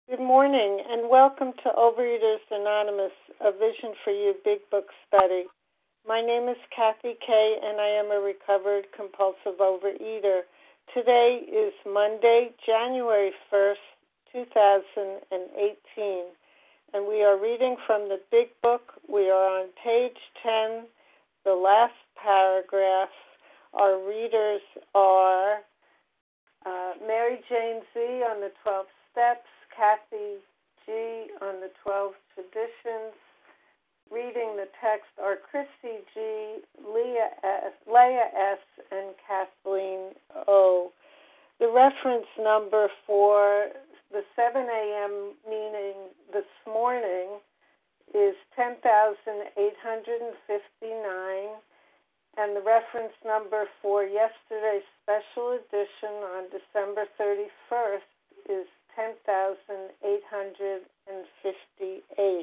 Good morning, and welcome to Overeaters Anonymous, a Vision for You Big Book Study. My name is Kathy Kay, and I am a recovered compulsive overeater. Today is Monday, January 1st, 2018, and we are reading from the Big Book. We are on page 10, the last paragraph. Our readers are Mary Jane Z. on the 12 Steps, Kathy G. on the 12 Traditions. Reading the text are Christy G., Leah S., and Kathleen O. The reference number for the 7 a.m. meeting this morning is 10,859, and the reference number for yesterday's special edition on December 31st is 10,858.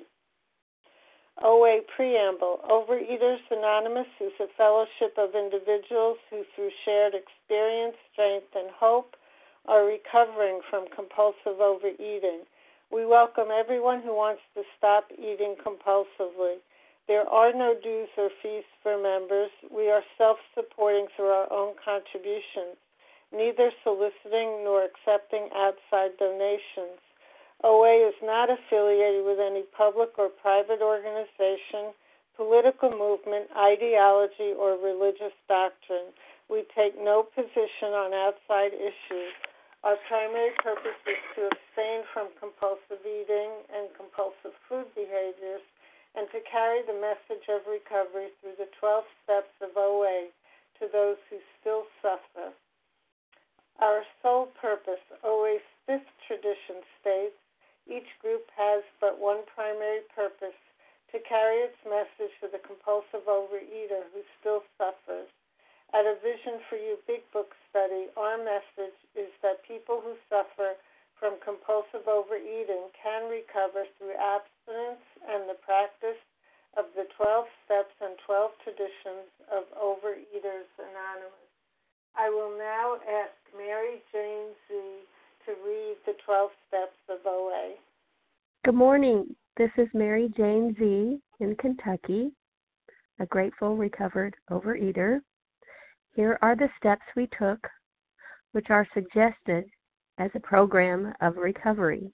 OA Preamble. Overeaters Anonymous is a fellowship of individuals who, through shared experience, strength, and hope, are recovering from compulsive overeating. We welcome everyone who wants to stop eating compulsively. There are no dues or fees for members. We are self-supporting through our own contributions, neither soliciting nor accepting outside donations. OA is not affiliated with any public or private organization, political movement, ideology, or religious doctrine. We take no position on outside issues. Our primary purpose is to abstain from compulsive eating and compulsive food behaviors and to carry the message of recovery through the 12 steps of OA to those who still suffer. Our sole purpose, OA's fifth tradition states, each group has but one primary purpose, to carry its message to the compulsive overeater who still suffers. At a Vision for You Big Book Study, our message is that people who suffer from compulsive overeating can recover through abstinence and the practice of the 12 steps and 12 traditions of Overeaters Anonymous. I will now ask Mary Jane Z. to read the 12 steps of OA. Good morning. This is Mary Jane Z. in Kentucky, a grateful, recovered overeater. Here are the steps we took, which are suggested as a program of recovery.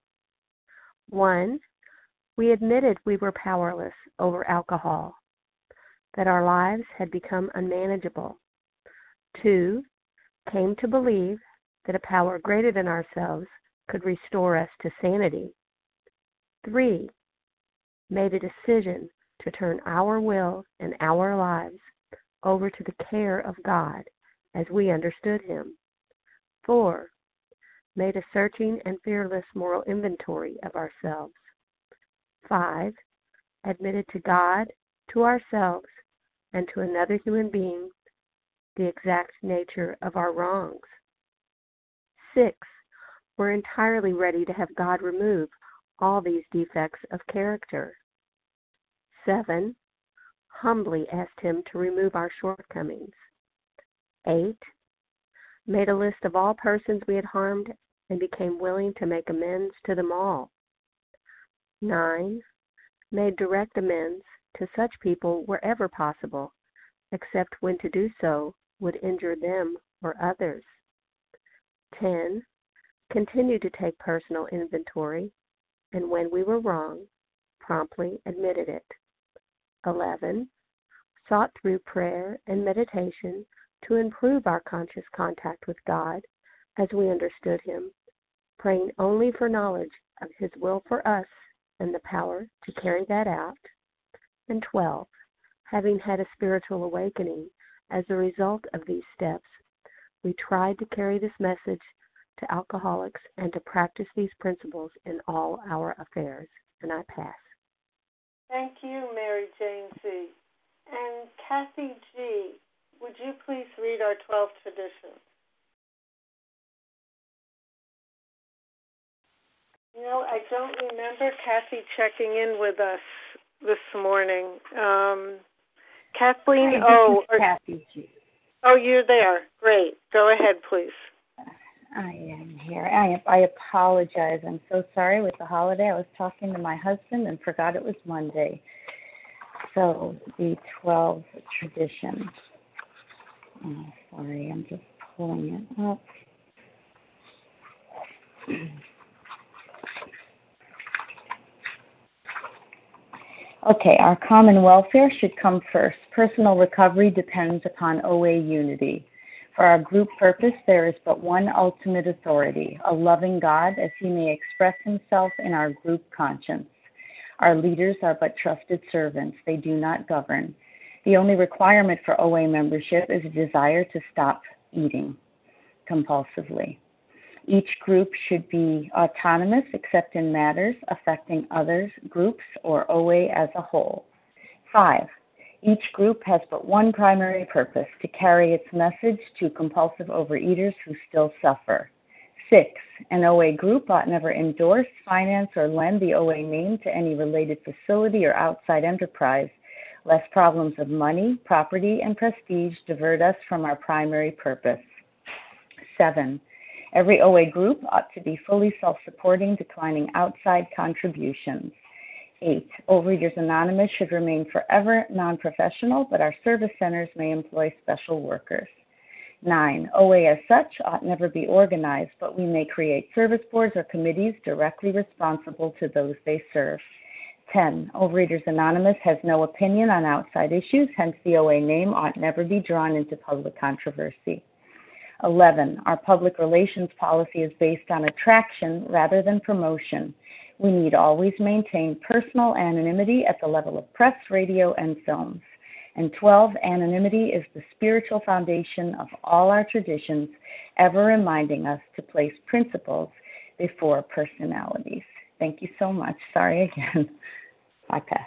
1. We admitted we were powerless over alcohol, that our lives had become unmanageable. 2. Came to believe that a power greater than ourselves could restore us to sanity. 3. Made a decision to turn our will and our lives over to the care of God as we understood Him. 4. Made a searching and fearless moral inventory of ourselves. 5. Admitted to God, to ourselves, and to another human being the exact nature of our wrongs. 6. We're entirely ready to have God remove all these defects of character. 7. Humbly asked Him to remove our shortcomings. 8. Made a list of all persons we had harmed and became willing to make amends to them all. 9. Made direct amends to such people wherever possible, except when to do so would injure them or others. 10. Continued to take personal inventory, and when we were wrong, promptly admitted it. 11. Sought through prayer and meditation to improve our conscious contact with God as we understood Him, praying only for knowledge of His will for us and the power to carry that out. And 12. Having had a spiritual awakening as a result of these steps, we tried to carry this message to alcoholics and to practice these principles in all our affairs. And I pass. Thank you, Mary Jane Z. And Kathy G., would you please read our 12 traditions? You know, I don't remember Kathy checking in with us this morning. Kathleen O. Kathy G. Oh, you're there. Great. Go ahead, please. I am here. I apologize. I'm so sorry with the holiday. I was talking to my husband and forgot it was Monday. So the 12 tradition. Oh, sorry, I'm just pulling it up. Okay, our common welfare should come first. Personal recovery depends upon OA unity. For our group purpose, there is but one ultimate authority, a loving God, as he may express himself in our group conscience. Our leaders are but trusted servants. They do not govern. The only requirement for OA membership is a desire to stop eating compulsively. Each group should be autonomous except in matters affecting others, groups, or OA as a whole. 5. Each group has but one primary purpose, to carry its message to compulsive overeaters who still suffer. 6. An OA group ought never endorse, finance, or lend the OA name to any related facility or outside enterprise, lest problems of money, property, and prestige divert us from our primary purpose. 7. Every OA group ought to be fully self-supporting, declining outside contributions. 8. Overeaters Anonymous should remain forever non-professional, but our service centers may employ special workers. 9. OA as such ought never be organized, but we may create service boards or committees directly responsible to those they serve. 10. Overeaters Anonymous has no opinion on outside issues, hence the OA name ought never be drawn into public controversy. 11. Our public relations policy is based on attraction rather than promotion. We need always maintain personal anonymity at the level of press, radio, and films. And 12. Anonymity is the spiritual foundation of all our traditions, ever reminding us to place principles before personalities. Thank you so much. Sorry again. I pass.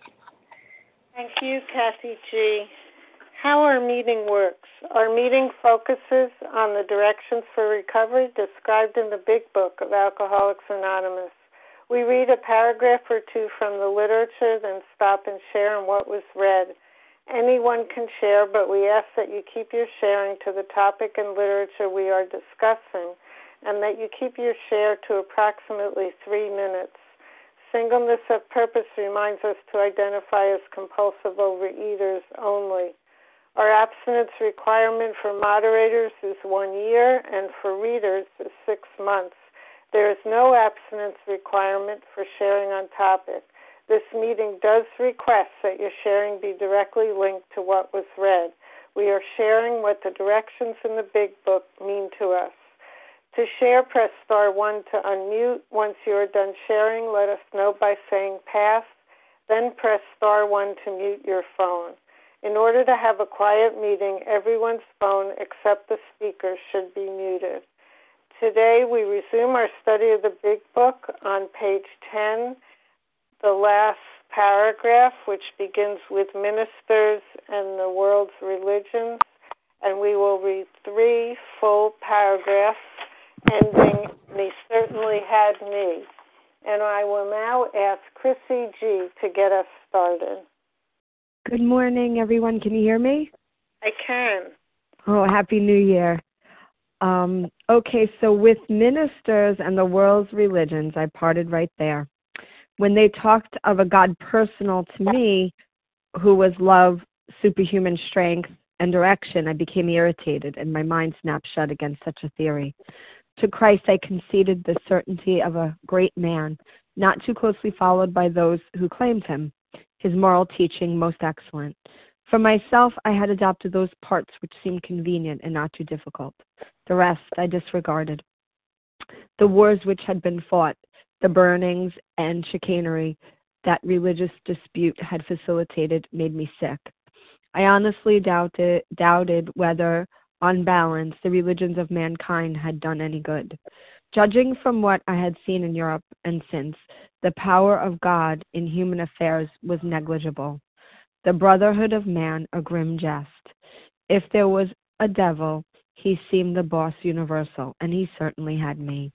Thank you, Kathy G. How our meeting works. Our meeting focuses on the directions for recovery described in the Big Book of Alcoholics Anonymous. We read a paragraph or two from the literature, then stop and share on what was read. Anyone can share, but we ask that you keep your sharing to the topic and literature we are discussing, and that you keep your share to approximately 3 minutes. Singleness of purpose reminds us to identify as compulsive overeaters only. Our abstinence requirement for moderators is 1 year, and for readers is 6 months. There is no abstinence requirement for sharing on topic. This meeting does request that your sharing be directly linked to what was read. We are sharing what the directions in the Big Book mean to us. To share, press star 1 to unmute. Once you are done sharing, let us know by saying pass, then press star 1 to mute your phone. In order to have a quiet meeting, everyone's phone except the speaker should be muted. Today, we resume our study of the Big Book on page 10, the last paragraph, which begins with ministers and the world's religions, and we will read 3 full paragraphs ending, "And he certainly had me." And I will now ask Chrissy G. to get us started. Good morning, everyone. Can you hear me? I can. Oh, Happy New Year. Okay, so with ministers and the world's religions, I parted right there. When they talked of a God personal to me, who was love, superhuman strength, and direction, I became irritated, and my mind snapped shut against such a theory. To Christ, I conceded the certainty of a great man, not too closely followed by those who claimed him, his moral teaching most excellent. For myself, I had adopted those parts which seemed convenient and not too difficult. The rest I disregarded. The wars which had been fought, the burnings and chicanery that religious dispute had facilitated made me sick. I honestly doubted whether, on balance, the religions of mankind had done any good. Judging from what I had seen in Europe and since, the power of God in human affairs was negligible. The brotherhood of man a grim jest. If there was a devil, he seemed the boss universal, and he certainly had me.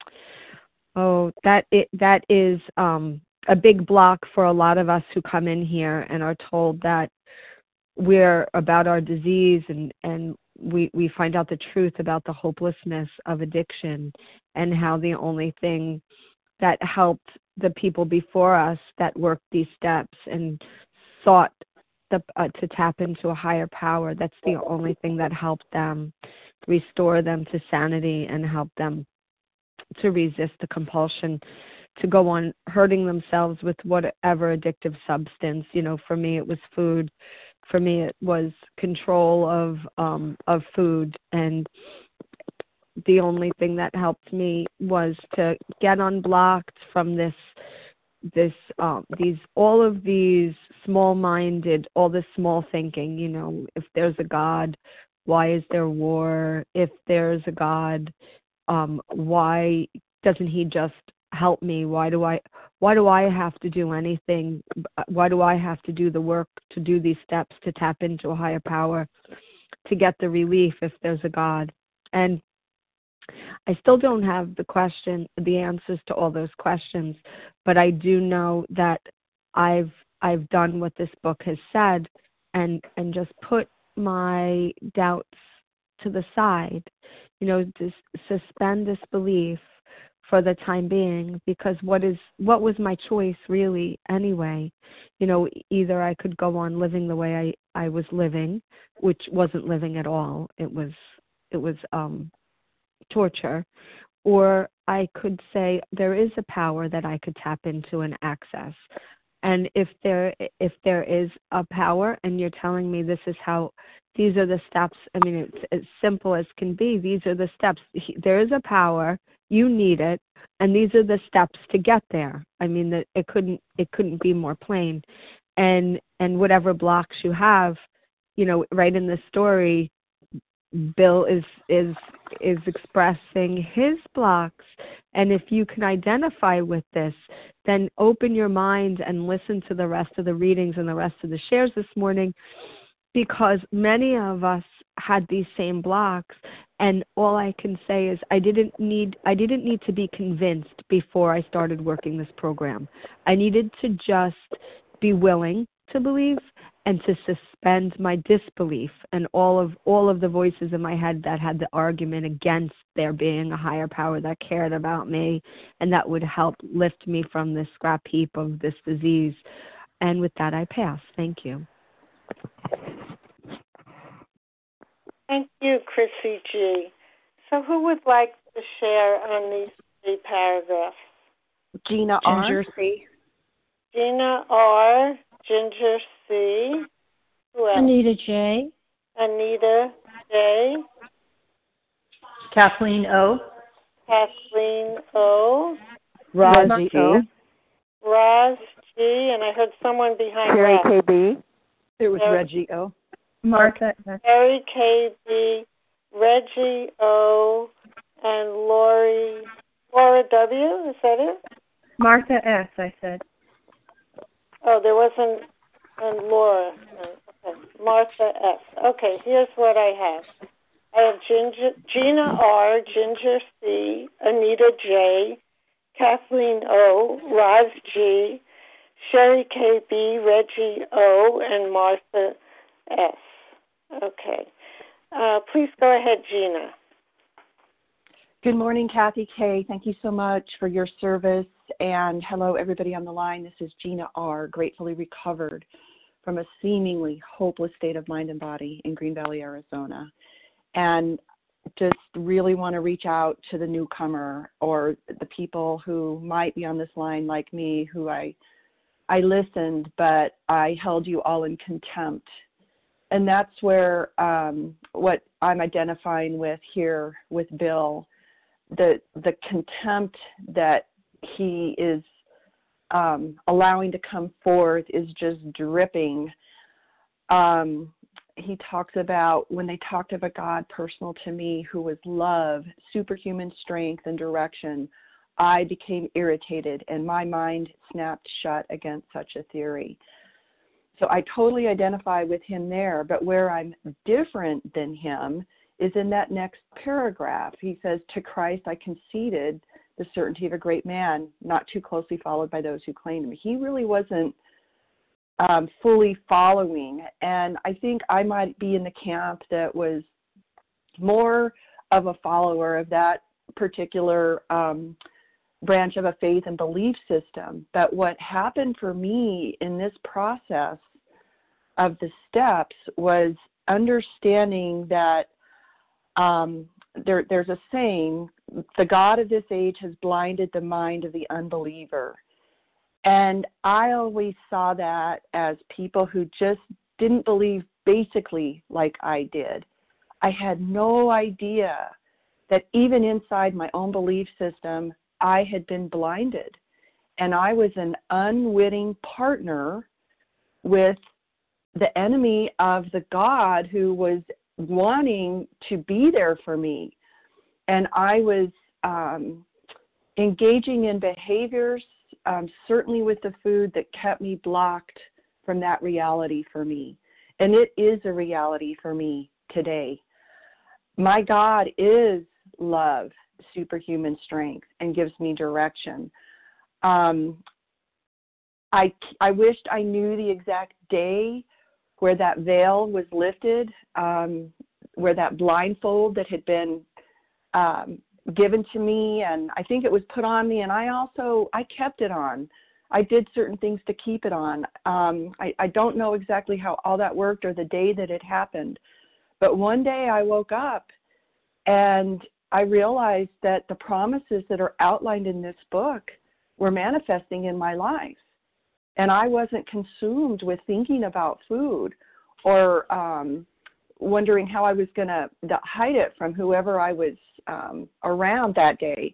Oh, that is a big block for a lot of us who come in here and are told that we're about our disease and we find out the truth about the hopelessness of addiction, and how the only thing that helped the people before us that worked these steps and sought to tap into a higher power, that's the only thing that helped them restore them to sanity and help them to resist the compulsion to go on hurting themselves with whatever addictive substance. For me it was food. For me it was control of food, and the only thing that helped me was to get unblocked from all of these small-minded, all this small thinking. If there's a God, why is there war? If there's a God, why doesn't he just help me? Why do I have to do anything? Why do I have to do the work to do these steps to tap into a higher power to get the relief if there's a God? And I still don't have the answers to all those questions, but I do know that I've done what this book has said, and just put my doubts to the side, to suspend disbelief for the time being, because what was my choice really anyway? Either I could go on living the way I was living, which wasn't living at all. It was torture, or I could say there is a power that I could tap into and access. And if there is a power, and you're telling me these are the steps, it's as simple as can be. These are the steps. There is a power, you need it, and these are the steps to get there. That it couldn't be more plain. And whatever blocks you have, right in the story, Bill is expressing his blocks. And if you can identify with this, then open your mind and listen to the rest of the readings and the rest of the shares this morning, because many of us had these same blocks. And all I can say is I didn't need to be convinced before I started working this program. I needed to just be willing to believe and to suspend my disbelief and all of the voices in my head that had the argument against there being a higher power that cared about me and that would help lift me from this scrap heap of this disease. And with that, I pass. Thank you. Thank you, Chrissy G. So who would like to share on these 3 paragraphs? Gina R. Ginger C. Gina R. Ginger C. Who else? Anita J. Anita J. Kathleen O. Kathleen O. Roz G. Roz G. And I heard someone behind Sherry Roz. KB. It was Reggie O. Martha. Sherry KB. Reggie O. And Laura W. Is that it? Martha S. I said. Oh, there wasn't, and Laura. Okay. Martha S. Okay, here's what I have. I have Gina R., Ginger C., Anita J., Kathleen O., Roz G., Sherry KB, Reggie O., and Martha S. Okay. Please go ahead, Gina. Good morning, Kathy K. Thank you so much for your service. And hello, everybody on the line. This is Gina R., gratefully recovered from a seemingly hopeless state of mind and body in Green Valley, Arizona. And just really want to reach out to the newcomer or the people who might be on this line like me, who I listened, but I held you all in contempt. And that's where what I'm identifying with here with Bill, the contempt that he is allowing to come forth is just dripping. He talks about when they talked of a God personal to me who was love, superhuman strength, and direction, I became irritated and my mind snapped shut against such a theory. So I totally identify with him there, but where I'm different than him is in that next paragraph. He says, to Christ I conceded the certainty of a great man, not too closely followed by those who claimed him. He really wasn't fully following, and I think I might be in the camp that was more of a follower of that particular branch of a faith and belief system. But what happened for me in this process of the steps was understanding that there's a saying, the God of this age has blinded the mind of the unbeliever. And I always saw that as people who just didn't believe basically like I did. I had no idea that even inside my own belief system, I had been blinded. And I was an unwitting partner with the enemy of the God who was wanting to be there for me. And I was engaging in behaviors, certainly with the food, that kept me blocked from that reality for me. And it is a reality for me today. My God is love, superhuman strength, and gives me direction. I wished I knew the exact day where that veil was lifted, where that blindfold that had been given to me, and I think it was put on me, and I kept it on. I did certain things to keep it on. I don't know exactly how all that worked or the day that it happened, but one day I woke up and I realized that the promises that are outlined in this book were manifesting in my life. And I wasn't consumed with thinking about food or wondering how I was going to hide it from whoever I was around that day.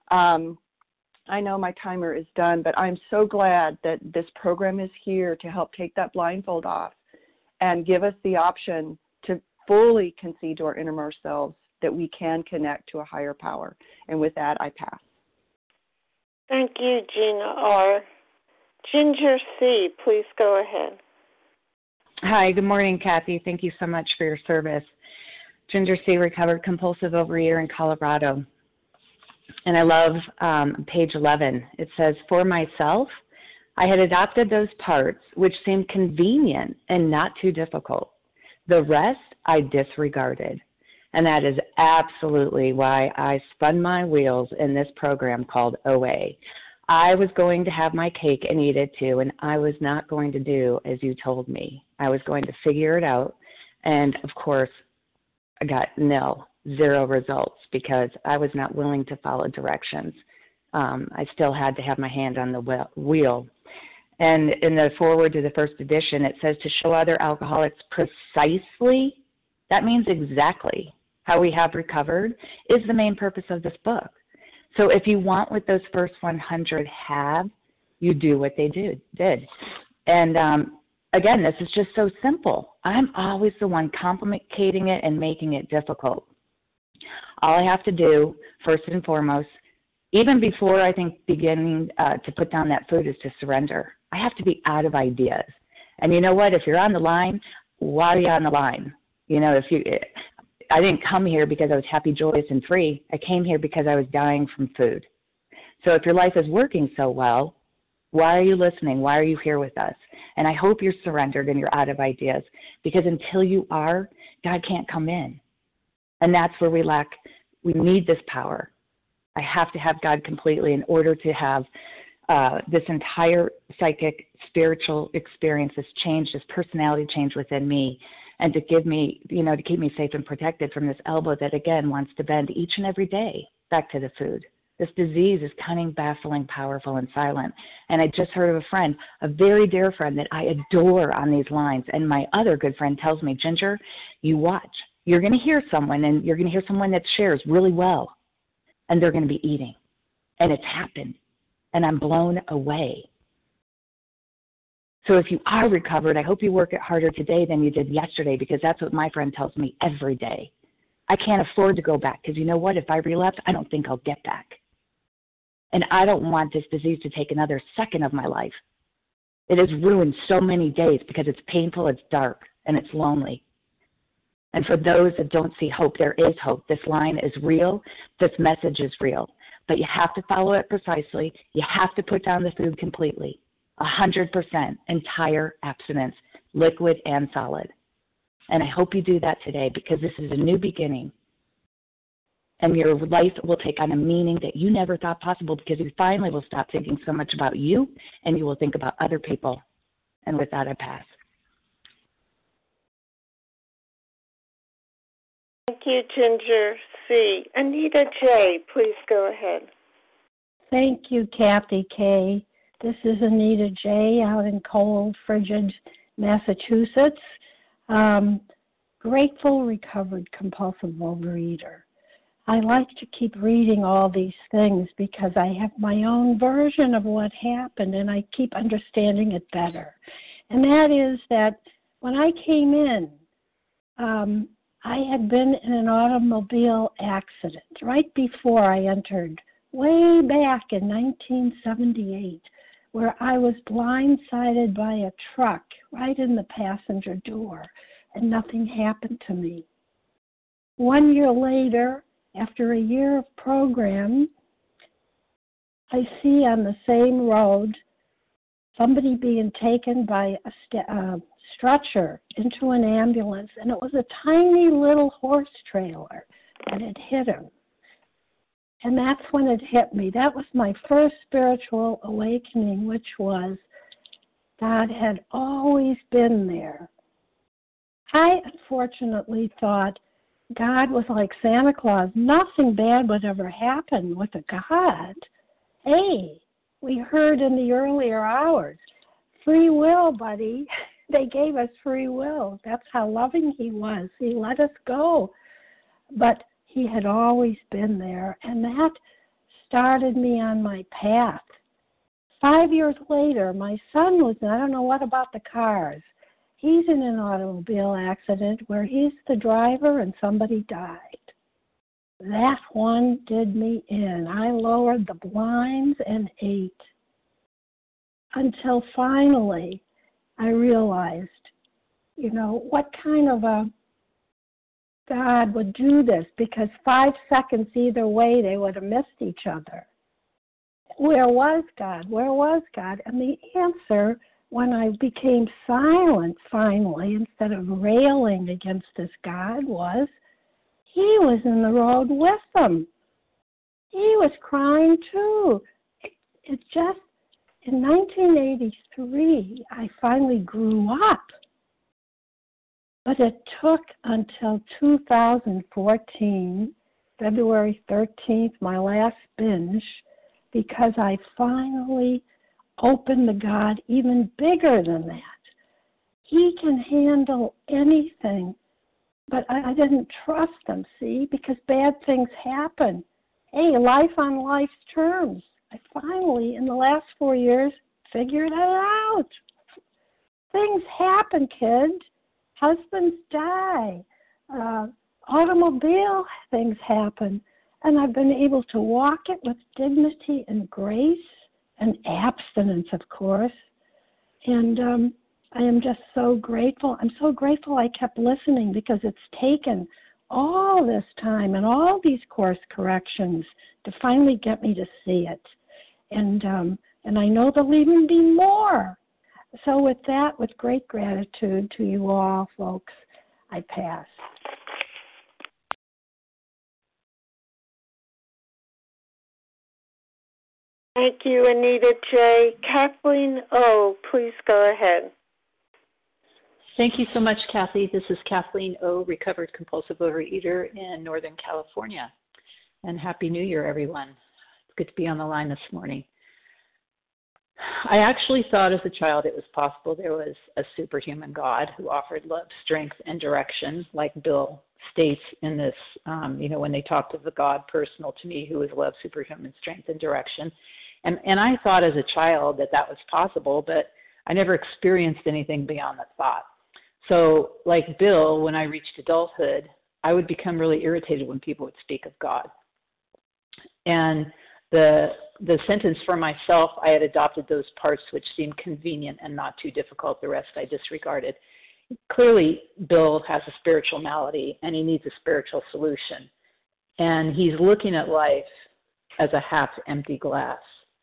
I know my timer is done, but I'm so glad that this program is here to help take that blindfold off and give us the option to fully concede to our innermost selves that we can connect to a higher power. And with that, I pass. Thank you, Gina R. Ginger C., please go ahead. Hi, good morning, Kathy. Thank you so much for your service. Ginger C., recovered compulsive overeater in Colorado. And I love page 11. It says, for myself, I had adopted those parts which seemed convenient and not too difficult. The rest I disregarded. And that is absolutely why I spun my wheels in this program called OA. I was going to have my cake and eat it too, and I was not going to do as you told me. I was going to figure it out. And, of course, I got zero results because I was not willing to follow directions. I still had to have my hand on the wheel. And in the foreword to the first edition, it says to show other alcoholics precisely, that means exactly, how we have recovered is the main purpose of this book. So if you want what those first 100 have, you do what they did. And again, this is just so simple. I'm always the one complicating it and making it difficult. All I have to do, first and foremost, even before I think beginning to put down that food, is to surrender. I have to be out of ideas. And you know what? If you're on the line, why are you on the line? I didn't come here because I was happy, joyous, and free. I came here because I was dying from food. So if your life is working so well, why are you listening? Why are you here with us? And I hope you're surrendered and you're out of ideas, because until you are, God can't come in. And that's where we need this power. I have to have God completely in order to have this entire psychic, spiritual experience, this change, this personality change within me, and to give me, to keep me safe and protected from this elbow that, again, wants to bend each and every day back to the food. This disease is cunning, baffling, powerful, and silent. And I just heard of a friend, a very dear friend that I adore on these lines. And my other good friend tells me, Ginger, you watch. You're going to hear someone, and you're going to hear someone that shares really well, and they're going to be eating. And it's happened. And I'm blown away. So if you are recovered, I hope you work it harder today than you did yesterday, because that's what my friend tells me every day. I can't afford to go back, because you know what? If I relapse, I don't think I'll get back. And I don't want this disease to take another second of my life. It has ruined so many days because it's painful, it's dark, and it's lonely. And for those that don't see hope, there is hope. This line is real. This message is real. But you have to follow it precisely. You have to put down the food completely. 100% entire abstinence, liquid and solid. And I hope you do that today, because this is a new beginning. and your life will take on a meaning that you never thought possible because you finally will stop thinking so much about you and you will think about other people. And with that, I pass. Thank you, Ginger C. Anita J., please go ahead. Thank you, Kathy K. This is Anita J. out in cold, frigid Massachusetts. Grateful, recovered, compulsive overeater. I like to keep reading all these things because I have my own version of what happened and I keep understanding it better. And that is that when I came in, I had been in an automobile accident right before I entered, way back in 1978, where I was blindsided by a truck right in the passenger door, and nothing happened to me. 1 year later, after a year of program, I see on the same road somebody being taken by a stretcher into an ambulance, and it was a tiny little horse trailer that had hit him. And that's when it hit me. That was my first spiritual awakening, which was God had always been there. I unfortunately thought God was like Santa Claus. Nothing bad would ever happen with a God. Hey, we heard in the earlier hours, free will, buddy. They gave us free will. That's how loving he was. He let us go. But he had always been there, and that started me on my path. 5 years later, my son was, I don't know what about the cars. He's in an automobile accident where he's the driver and somebody died. That one did me in. I lowered the blinds and ate until finally I realized, what kind of a God would do this, because 5 seconds either way they would have missed each other. Where was God? Where was God? And the answer, when I became silent finally, instead of railing against this God, was he was in the road with them. He was crying too. It just, in 1983, I finally grew up. But it took until 2014, February 13th, my last binge, because I finally opened the God even bigger than that. He can handle anything, but I didn't trust him, see, because bad things happen. Hey, life on life's terms. I finally, in the last 4 years, figured it out. Things happen, kids. Husbands die. Automobile things happen. And I've been able to walk it with dignity and grace and abstinence, of course. And I am just so grateful. I'm so grateful I kept listening because it's taken all this time and all these course corrections to finally get me to see it. And I know there'll even be more. So with that, with great gratitude to you all, folks, I pass. Thank you, Anita J. Kathleen O., please go ahead. Thank you so much, Kathy. This is Kathleen O., recovered compulsive overeater in Northern California. And Happy New Year, everyone. It's good to be on the line this morning. I actually thought as a child it was possible there was a superhuman God who offered love, strength, and direction, like Bill states in this, when they talked of the God personal to me who is love, superhuman strength, and direction. And I thought as a child that was possible, but I never experienced anything beyond that thought. So like Bill, when I reached adulthood, I would become really irritated when people would speak of God. And the sentence for myself, I had adopted those parts which seemed convenient and not too difficult. The rest I disregarded. Clearly, Bill has a spiritual malady, and he needs a spiritual solution. And he's looking at life as a half-empty glass.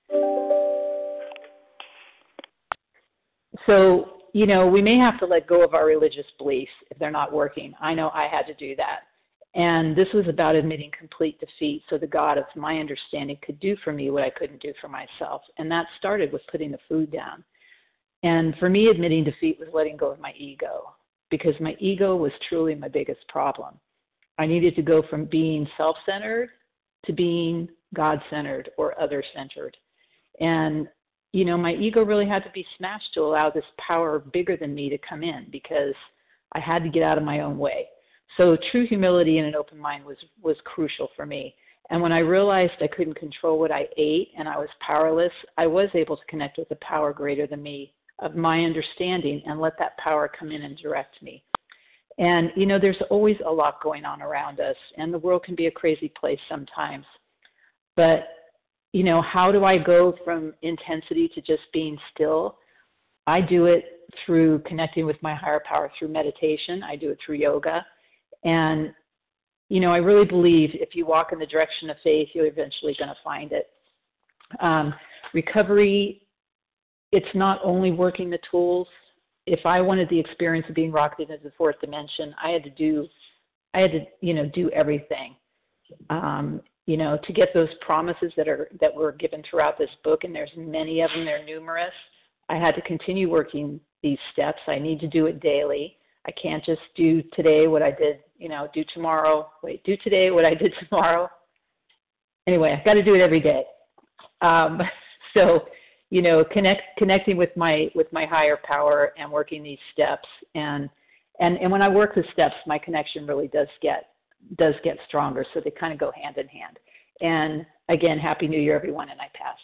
So, we may have to let go of our religious beliefs if they're not working. I know I had to do that. And this was about admitting complete defeat so the God of my understanding could do for me what I couldn't do for myself. And that started with putting the food down. And for me, admitting defeat was letting go of my ego, because my ego was truly my biggest problem. I needed to go from being self-centered to being God-centered or other-centered. And, you know, my ego really had to be smashed to allow this power bigger than me to come in, because I had to get out of my own way. So true humility and an open mind was crucial for me. And when I realized I couldn't control what I ate and I was powerless, I was able to connect with a power greater than me of my understanding and let that power come in and direct me. And, you know, there's always a lot going on around us, and the world can be a crazy place sometimes. But, you know, how do I go from intensity to just being still? I do it through connecting with my higher power through meditation. I do it through yoga. And, you know, I really believe if you walk in the direction of faith, you're eventually going to find it. Recovery, it's not only working the tools. If I wanted the experience of being rocketed into the fourth dimension, I had to do everything, you know, to get those promises that were given throughout this book. And there's many of them. They're numerous. I had to continue working these steps. I need to do it daily. I can't just do today what I did, do tomorrow. Do today what I did tomorrow. Anyway, I've got to do it every day. So, you know, connecting with my higher power and working these steps, and when I work the steps, my connection really does get stronger. So they kind of go hand in hand. And again, Happy New Year, everyone, and I pass.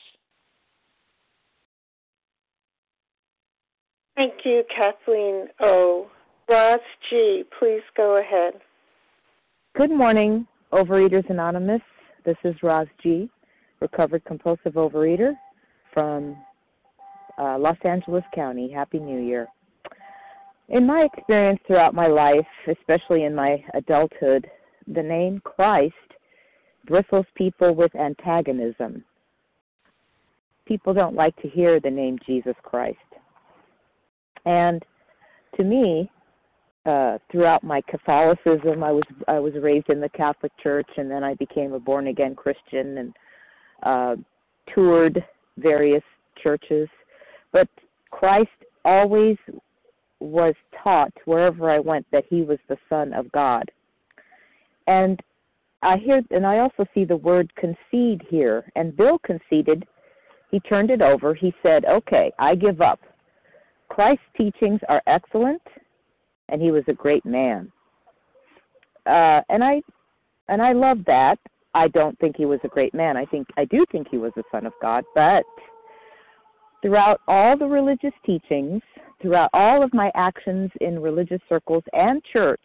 Thank you, Kathleen O. Roz G., please go ahead. Good morning, Overeaters Anonymous. This is Roz G., recovered compulsive overeater from Los Angeles County. Happy New Year. In my experience throughout my life, especially in my adulthood, the name Christ bristles people with antagonism. People don't like to hear the name Jesus Christ. And to me, throughout my Catholicism, I was raised in the Catholic Church, and then I became a born-again Christian and toured various churches. But Christ always was taught wherever I went that he was the Son of God. And I also see the word concede here. And Bill conceded. He turned it over. He said, okay, I give up. Christ's teachings are excellent, and he was a great man. And I love that. I don't think he was a great man. I do think he was the Son of God, but throughout all the religious teachings, throughout all of my actions in religious circles and church,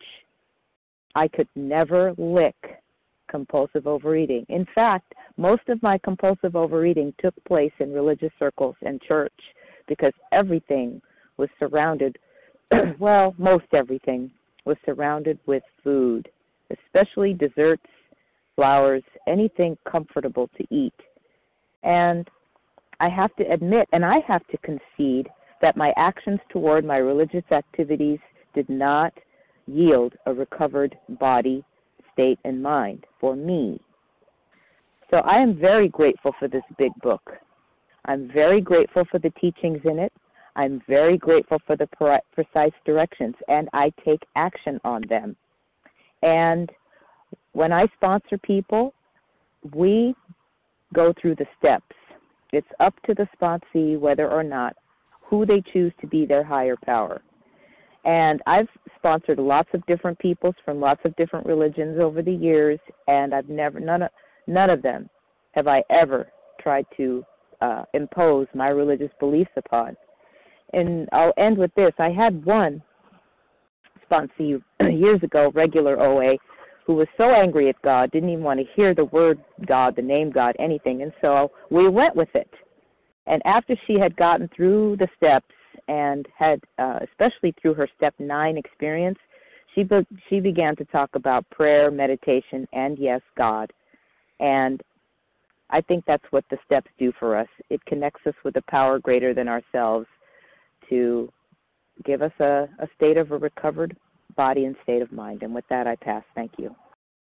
I could never lick compulsive overeating. In fact, most of my compulsive overeating took place in religious circles and church because everything was surrounded, well, most everything was surrounded with food, especially desserts, flowers, anything comfortable to eat. And I have to admit, and I have to concede, that my actions toward my religious activities did not yield a recovered body, state, and mind for me. So I am very grateful for this big book. I'm very grateful for the teachings in it. I'm very grateful for the precise directions, and I take action on them. And when I sponsor people, we go through the steps. It's up to the sponsee whether or not who they choose to be their higher power. And I've sponsored lots of different peoples from lots of different religions over the years, and I've none of them have I ever tried to impose my religious beliefs upon. And I'll end with this. I had one sponsee years ago, regular OA, who was so angry at God, didn't even want to hear the word God, the name God, anything. And so we went with it. And after she had gotten through the steps and had, especially through her step 9 experience, she began to talk about prayer, meditation, and yes, God. And I think that's what the steps do for us. It connects us with a power greater than ourselves to give us a state of a recovered body and state of mind. And with that, I pass. Thank you.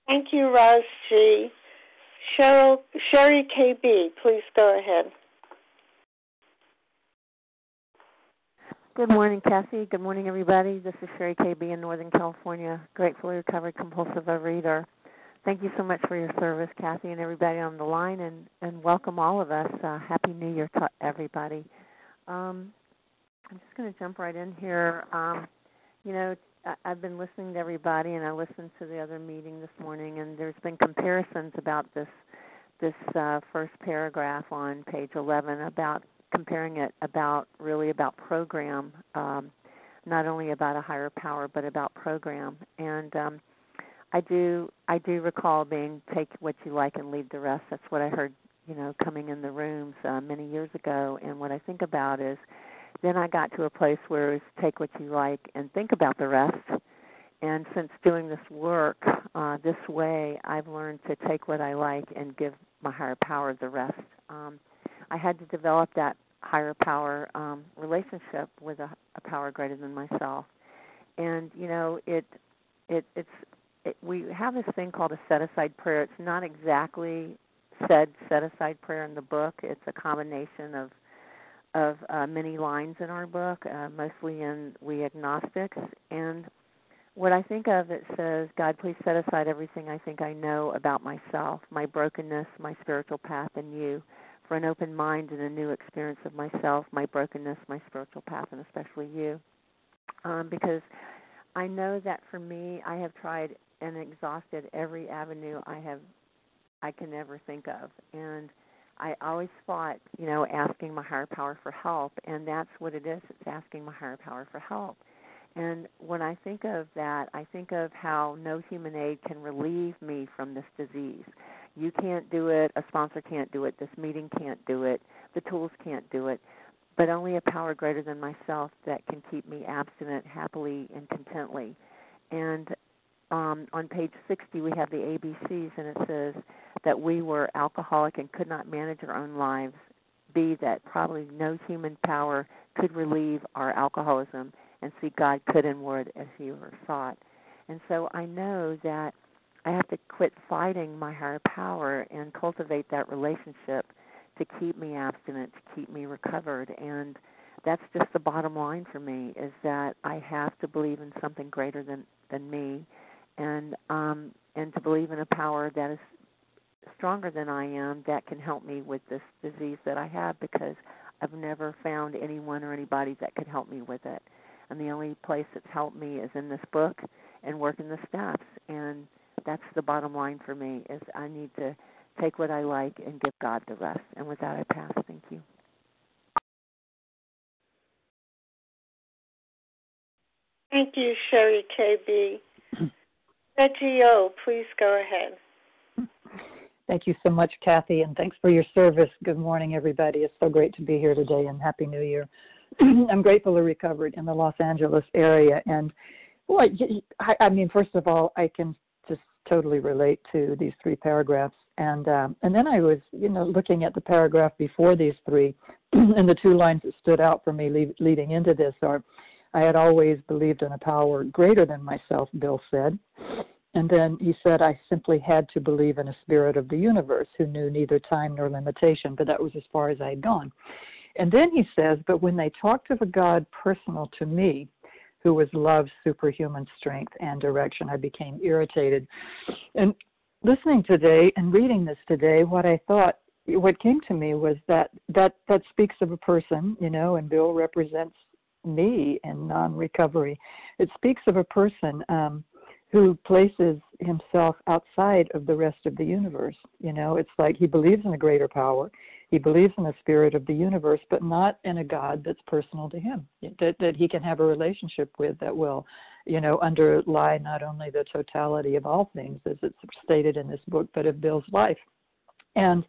Thank you, Roz G. Sherry KB, please go ahead. Good morning, Kathy. Good morning, everybody. This is Sherry KB in Northern California, gratefully recovered compulsive overeater. Thank you so much for your service, Kathy, and everybody on the line, and welcome all of us. Happy New Year to everybody. I'm just going to jump right in here. I've been listening to everybody, and I listened to the other meeting this morning, and there's been comparisons about this first paragraph on page 11 about comparing it about program, not only about a higher power, but about program. And I do recall being take what you like and leave the rest. That's what I heard, coming in the rooms many years ago. And what I think about is then I got to a place where it was take what you like and think about the rest. And since doing this work this way, I've learned to take what I like and give my higher power the rest. I had to develop that higher power relationship with a power greater than myself. And, we have this thing called a set-aside prayer. It's not exactly said set-aside prayer in the book. It's a combination of many lines in our book, mostly in We Agnostics. And what I think of, it says, God, please set aside everything I think I know about myself, my brokenness, my spiritual path, and you, for an open mind and a new experience of myself, my brokenness, my spiritual path, and especially you. Because I know that for me, I have tried and exhausted every avenue I can ever think of. And I always fought, asking my higher power for help, and that's what it is. It's asking my higher power for help. And when I think of that, I think of how no human aid can relieve me from this disease. You can't do it, a sponsor can't do it, this meeting can't do it, the tools can't do it, but only a power greater than myself that can keep me abstinent happily and contently. And on page 60, we have the ABCs, and it says that we were alcoholic and could not manage our own lives. B, that probably no human power could relieve our alcoholism. And C, God could and would as he were sought. And so I know that I have to quit fighting my higher power and cultivate that relationship to keep me abstinent, to keep me recovered. And that's just the bottom line for me, is that I have to believe in something greater than me, and to believe in a power that is stronger than I am that can help me with this disease that I have, because I've never found anyone or anybody that could help me with it. And the only place that's helped me is in this book and working the steps. And that's the bottom line for me, is I need to take what I like and give God the rest. And with that, I pass. Thank you. Thank you, Sherry KB. Reggie O, please go ahead. Thank you so much, Kathy, and thanks for your service. Good morning, everybody. It's so great to be here today, and Happy New Year. I'm gratefully recovered in the Los Angeles area, and well, I mean, first of all, I can just totally relate to these three paragraphs, and then I was, looking at the paragraph before these three, and the two lines that stood out for me leading into this are, I had always believed in a power greater than myself, Bill said. And then he said, I simply had to believe in a spirit of the universe who knew neither time nor limitation, but that was as far as I had gone. And then he says, but when they talked of a God personal to me, who was love, superhuman strength, and direction, I became irritated. And listening today and reading this today, what came to me was that speaks of a person, and Bill represents me in non-recovery. It speaks of a person who places himself outside of the rest of the universe. It's like he believes in a greater power. He believes in the spirit of the universe, but not in a God that's personal to him, that he can have a relationship with that will, underlie not only the totality of all things, as it's stated in this book, but of Bill's life. And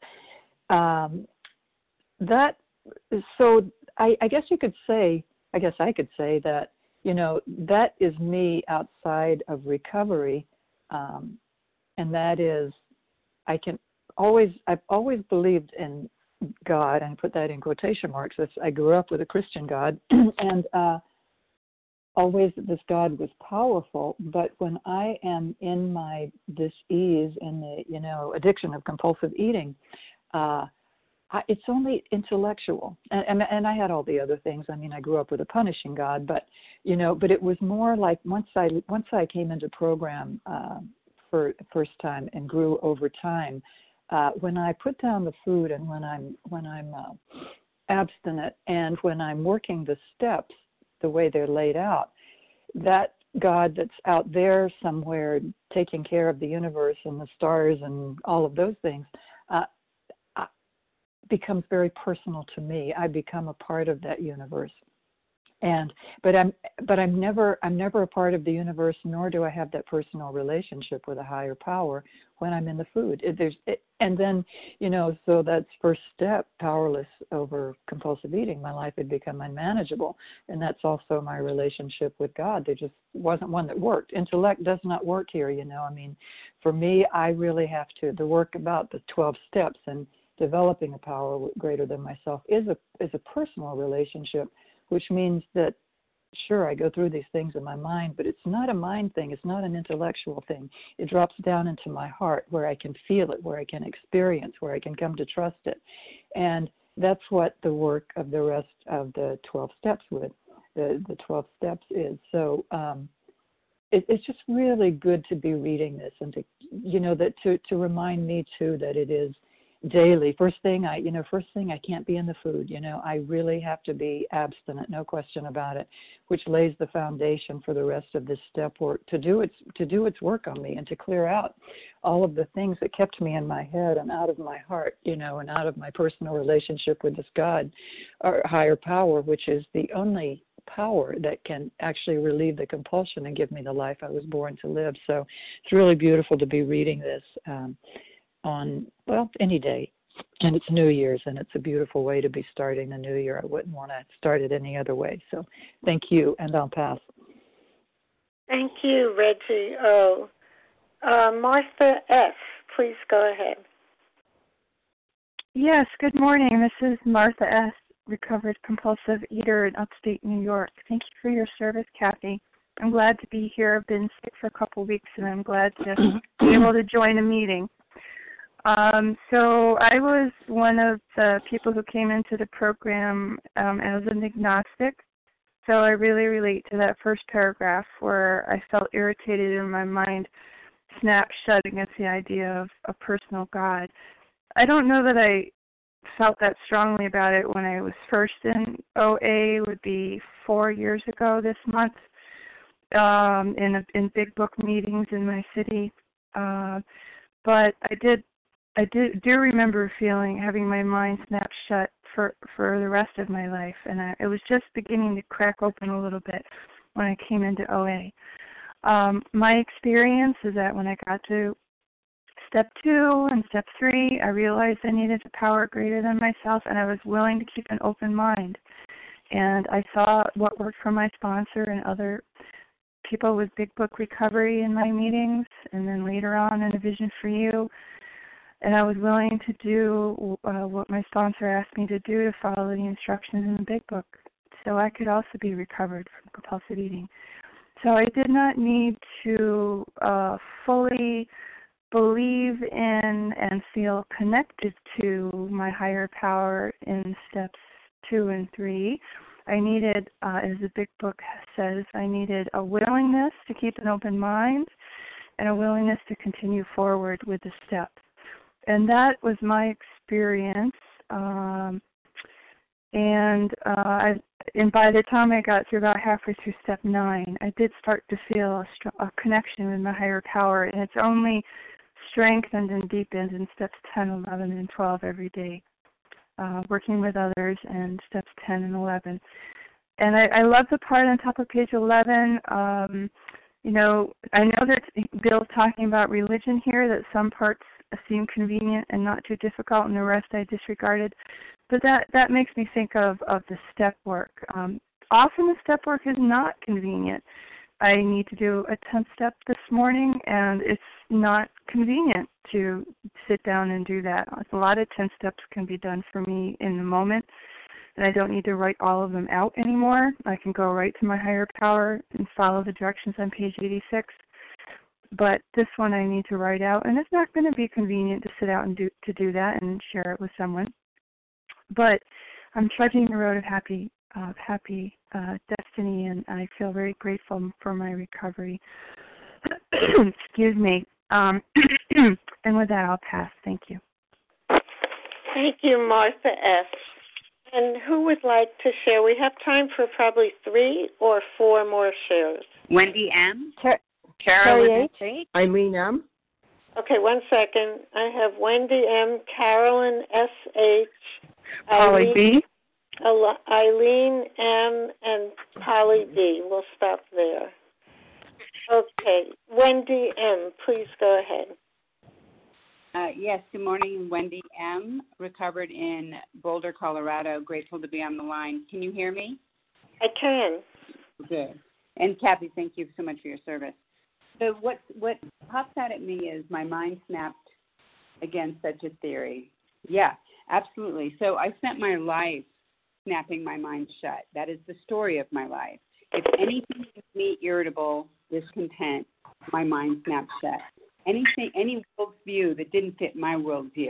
so I guess you could say, I could say that, that is me outside of recovery, and that is, I've always believed in God, and I put that in quotation marks. I grew up with a Christian God, and always that this God was powerful, but when I am in my dis-ease in the addiction of compulsive eating, it's only intellectual, and I had all the other things. I mean, I grew up with a punishing God, but it was more like once I came into program for the first time and grew over time, when I put down the food and when I'm abstinent and when I'm working the steps the way they're laid out, that God that's out there somewhere taking care of the universe and the stars and all of those things becomes very personal to me. I become a part of that universe. But I'm never a part of the universe, nor do I have that personal relationship with a higher power when I'm in the food. And then, so that's first step, powerless over compulsive eating. My life had become unmanageable. And that's also my relationship with God. There just wasn't one that worked. Intellect does not work here, I mean, for me, I really have to, the work about the 12 steps and developing a power greater than myself is a personal relationship, which means that, sure, I go through these things in my mind, but it's not a mind thing. It's not an intellectual thing. It drops down into my heart where I can feel it, where I can experience, where I can come to trust it. And that's what the work of the rest of the 12 steps the 12 steps is. So it's just really good to be reading this and to remind me, too, that it is daily. First thing I can't be in the food. I really have to be abstinent, no question about it, which lays the foundation for the rest of this step work to do its work on me and to clear out all of the things that kept me in my head and out of my heart, and out of my personal relationship with this God or higher power, which is the only power that can actually relieve the compulsion and give me the life I was born to live. So it's really beautiful to be reading this on, any day. And it's New Year's, and it's a beautiful way to be starting the new year. I wouldn't want to start it any other way. So thank you, and I'll pass. Thank you, Reggie. Martha S., please go ahead. Yes, good morning. This is Martha S., recovered compulsive eater in upstate New York. Thank you for your service, Kathy. I'm glad to be here. I've been sick for a couple of weeks, and I'm glad to be able to join a meeting. So I was one of the people who came into the program as an agnostic. So I really relate to that first paragraph where I felt irritated in my mind, snapped shut against the idea of a personal God. I don't know that I felt that strongly about it when I was first in OA. It would be 4 years ago this month, in big book meetings in my city. But I do remember having my mind snapped shut for the rest of my life, and it was just beginning to crack open a little bit when I came into OA. My experience is that when I got to step 2 and step 3, I realized I needed a power greater than myself, and I was willing to keep an open mind. And I saw what worked for my sponsor and other people with Big Book Recovery in my meetings, and then later on in A Vision for You. And I was willing to do what my sponsor asked me to do, to follow the instructions in the Big Book, so I could also be recovered from compulsive eating. So I did not need to fully believe in and feel connected to my higher power in steps 2 and 3. I needed, as the Big Book says, I needed a willingness to keep an open mind and a willingness to continue forward with the steps. And that was my experience. And by the time I got through about halfway through step 9, I did start to feel a connection with my higher power, and it's only strengthened and deepened in steps 10, 11, and 12 every day, working with others, and steps 10 and 11. And I love the part on top of page 11. I know that Bill's talking about religion here, that some parts seem convenient and not too difficult, and the rest I disregarded. But that makes me think of the step work. Often the step work is not convenient. I need to do a 10th step this morning, and it's not convenient to sit down and do that. A lot of 10 steps can be done for me in the moment, and I don't need to write all of them out anymore. I can go right to my higher power and follow the directions on page 86. But this one I need to write out, and it's not going to be convenient to sit out and do that and share it with someone. But I'm trudging the road of happy destiny, and I feel very grateful for my recovery. Excuse me. And with that, I'll pass. Thank you. Thank you, Martha S. And who would like to share? We have time for probably 3 or 4 more shares. Wendy M. Carolyn H. Eileen M. Okay, 1 second. I have Wendy M., Carolyn S.H., Polly B. Eileen M., and Polly B. We'll stop there. Okay, Wendy M., please go ahead. Yes, good morning, Wendy M., recovered in Boulder, Colorado. Grateful to be on the line. Can you hear me? I can. Good. And Kathy, thank you so much for your service. So what pops out at me is my mind snapped against such a theory. Yeah, absolutely. So I spent my life snapping my mind shut. That is the story of my life. If anything makes me irritable, discontent, my mind snapped shut. Any worldview that didn't fit my worldview.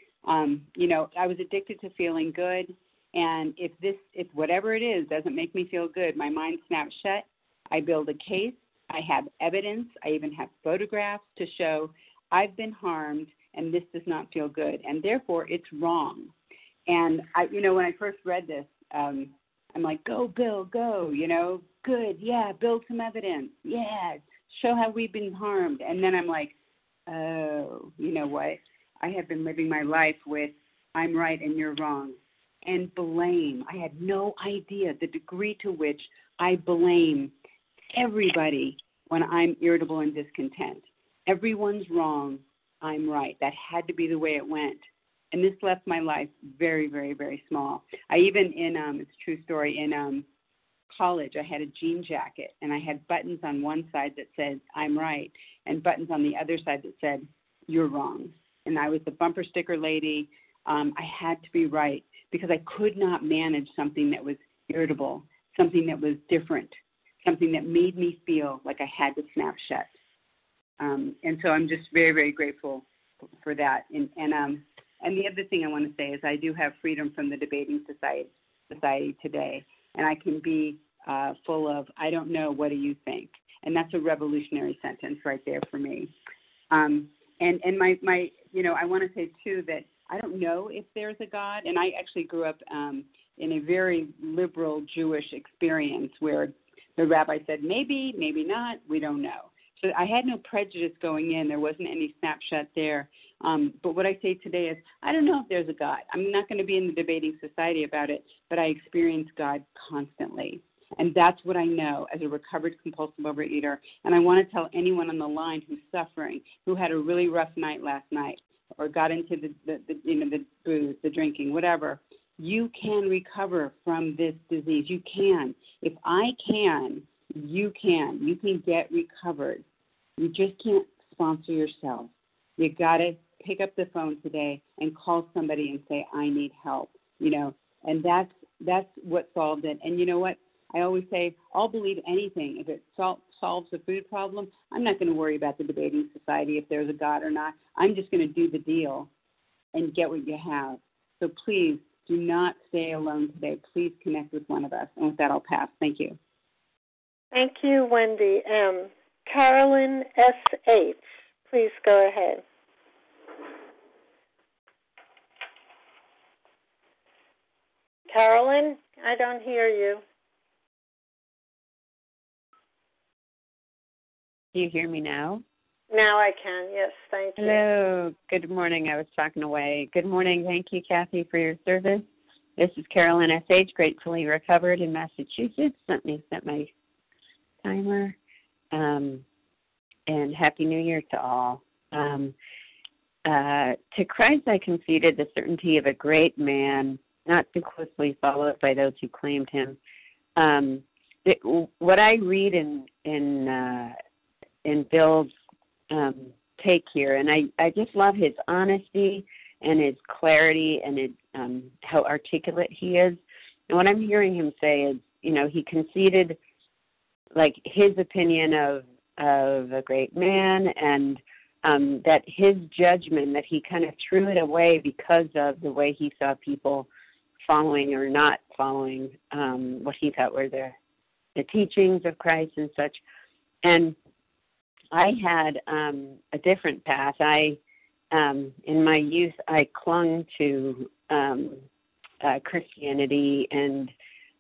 I was addicted to feeling good, and if whatever it is doesn't make me feel good, my mind snaps shut. I build a case. I have evidence. I even have photographs to show I've been harmed, and this does not feel good, and therefore it's wrong. And when I first read this, I'm like, go, Bill, go. Good, yeah, build some evidence, yeah, show how we've been harmed. And then I'm like, oh, you know what? I have been living my life with I'm right and you're wrong. And blame. I had no idea the degree to which I blame everybody when I'm irritable and discontent. Everyone's wrong. I'm right. That had to be the way it went. And this left my life very, very, very small. I even it's a true story, in college, I had a jean jacket, and I had buttons on one side that said, I'm right, and buttons on the other side that said, you're wrong. And I was the bumper sticker lady. I had to be right because I could not manage something that was irritable, something that was different, something that made me feel like I had to snap shut. And so I'm just very, very grateful for that. And the other thing I want to say is I do have freedom from the debating society today, and I can be full of, I don't know, what do you think? And that's a revolutionary sentence right there for me. And my I want to say, too, that I don't know if there's a God, and I actually grew up in a very liberal Jewish experience where the rabbi said, maybe, maybe not, we don't know. So I had no prejudice going in. There wasn't any snapshot there. But what I say today is, I don't know if there's a God. I'm not going to be in the debating society about it, but I experience God constantly. And that's what I know as a recovered compulsive overeater. And I want to tell anyone on the line who's suffering, who had a really rough night last night, or got into the booze, the drinking, whatever, you can recover from this disease. You can. If I can, you can. You can get recovered. You just can't sponsor yourself. You got to pick up the phone today and call somebody and say, I need help, and that's what solved it. And you know what? I always say, I'll believe anything. If it solves a food problem, I'm not going to worry about the debating society if there's a God or not. I'm just going to do the deal and get what you have. So please do not stay alone today. Please connect with one of us. And with that, I'll pass. Thank you. Thank you, Wendy M. Carolyn S.H., please go ahead. Carolyn, I don't hear you. Do you hear me now? Now I can, yes, thank you. Hello, good morning. I was talking away. Good morning. Thank you, Kathy, for your service. This is Carolyn S.H., gratefully recovered in Massachusetts. Let me set my timer. And Happy New Year to all. To Christ I conceded the certainty of a great man, not too closely followed by those who claimed him. What I read in Bill's take here, and I just love his honesty and his clarity and how articulate he is. And what I'm hearing him say is, he conceded like his opinion of a great man, and that his judgment, that he kind of threw it away because of the way he saw people following or not following what he thought were the teachings of Christ and such. And I had a different path. In my youth, I clung to Christianity, and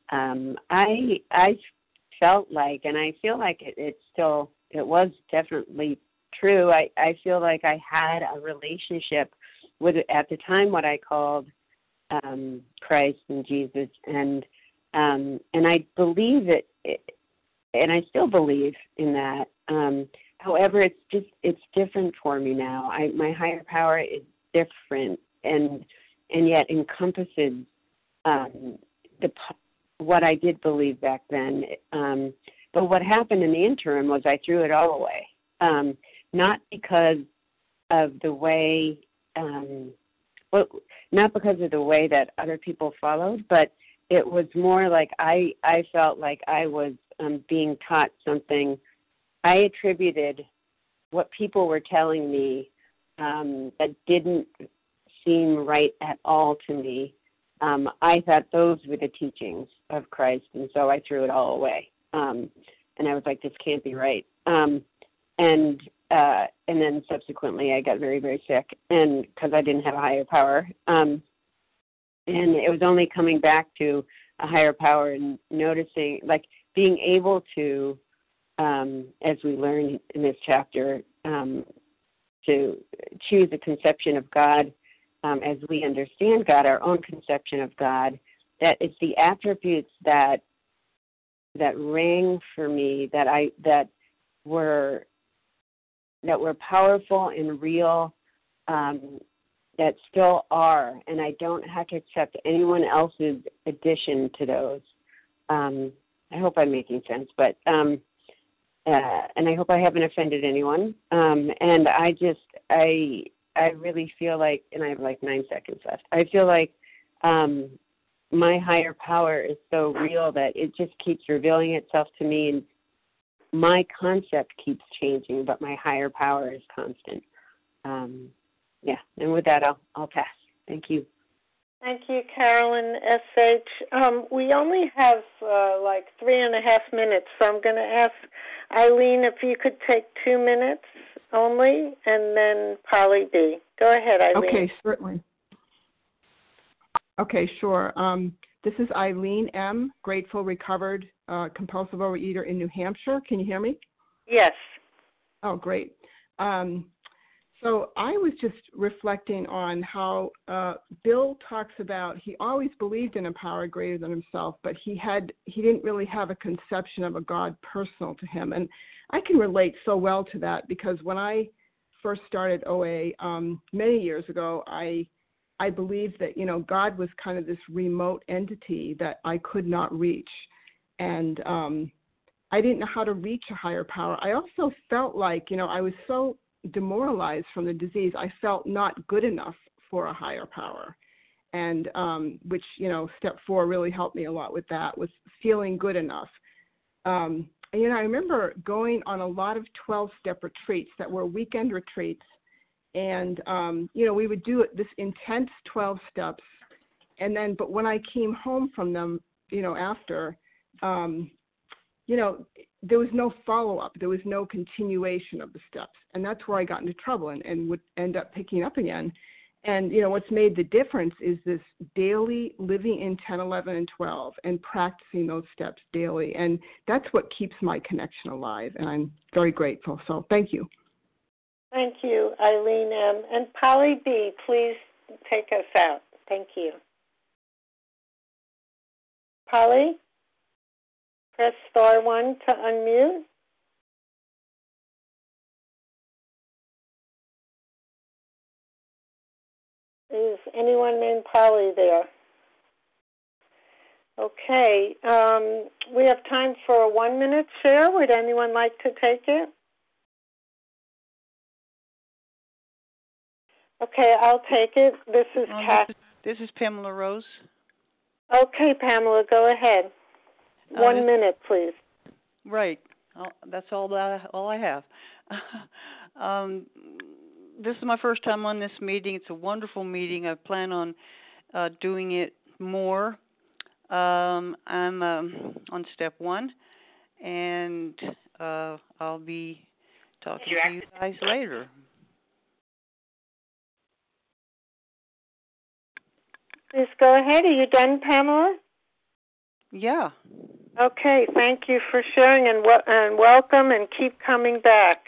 I felt like, and I feel like it was definitely true. I feel like I had a relationship with, at the time, what I called Christ and Jesus, and I believe it, and I still believe in that. However, it's different for me now. My higher power is different, and yet encompasses what I did believe back then. But what happened in the interim was I threw it all away. Not because of the way, not because of the way that other people followed, but it was more like I felt like I was being taught something. I attributed what people were telling me that didn't seem right at all to me. I thought those were the teachings of Christ, and so I threw it all away. And I was like, this can't be right. And then subsequently I got very, very sick, and because I didn't have a higher power. And it was only coming back to a higher power and noticing, like being able to, as we learn in this chapter, to choose a conception of God as we understand God, our own conception of God, that it's the attributes that rang for me, that were powerful and real, that still are, and I don't have to accept anyone else's addition to those. I hope I'm making sense, but and I hope I haven't offended anyone. And I really feel like, and I have like 9 seconds left, I feel like my higher power is so real that it just keeps revealing itself to me, and my concept keeps changing, but my higher power is constant. And with that, I'll pass. Thank you. Thank you, Carolyn S.H. We only have like 3.5 minutes, so I'm going to ask Eileen if you could take 2 minutes only, and then Polly B. Go ahead, Eileen. Okay, certainly. Okay, sure. This is Eileen M., grateful, recovered, compulsive overeater in New Hampshire. Can you hear me? Yes. Oh, great. So I was just reflecting on how Bill talks about, he always believed in a power greater than himself, but he didn't really have a conception of a God personal to him. And I can relate so well to that, because when I first started OA many years ago, I believed that, God was kind of this remote entity that I could not reach. And I didn't know how to reach a higher power. I also felt like, I was so demoralized from the disease. I felt not good enough for a higher power. And which, step 4 really helped me a lot with that, was feeling good enough. I remember going on a lot of 12-step retreats that were weekend retreats. And, we would do this intense 12 steps. And then, but when I came home from them, after, there was no follow-up. There was no continuation of the steps. And that's where I got into trouble and would end up picking up again. And, what's made the difference is this daily living in 10, 11, and 12 and practicing those steps daily. And that's what keeps my connection alive. And I'm very grateful. So thank you. Thank you, Eileen M. And Polly B., please take us out. Thank you. Polly, press star 1 to unmute. Is anyone named Polly there? Okay. We have time for a 1-minute share. Would anyone like to take it? Okay, I'll take it. This is This is Pamela Rose. Okay, Pamela, go ahead. 1 minute, please. Right. That's all I have. This is my first time on this meeting. It's a wonderful meeting. I plan on doing it more. I'm on step 1, and I'll be talking to you guys later. Please go ahead. Are you done, Pamela? Yeah. Okay, thank you for sharing and welcome, and keep coming back.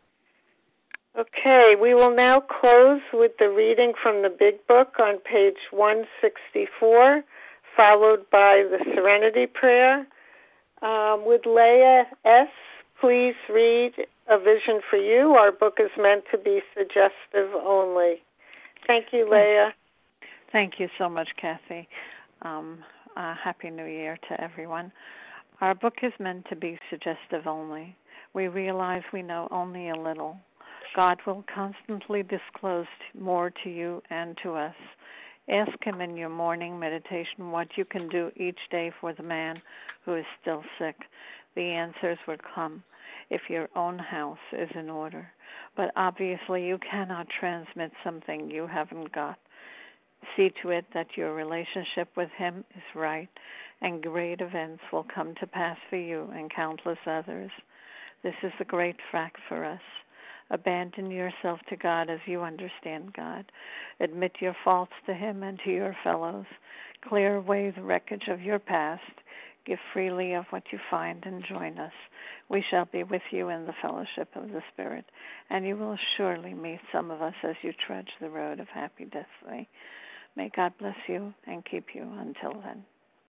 Okay, we will now close with the reading from the Big Book on page 164, followed by the Serenity Prayer. Would Leah S. please read A Vision for You? Our book is meant to be suggestive only. Thank you, Leah. Thank you so much, Kathy. Happy New Year to everyone. Our book is meant to be suggestive only. We realize we know only a little. God will constantly disclose more to you and to us. Ask Him in your morning meditation what you can do each day for the man who is still sick. The answers will come if your own house is in order. But obviously you cannot transmit something you haven't got. See to it that your relationship with Him is right, and great events will come to pass for you and countless others. This is a great fact for us. Abandon yourself to God as you understand God. Admit your faults to Him and to your fellows. Clear away the wreckage of your past. Give freely of what you find and join us. We shall be with you in the fellowship of the Spirit, and you will surely meet some of us as you trudge the road of happy destiny. May God bless you and keep you until then.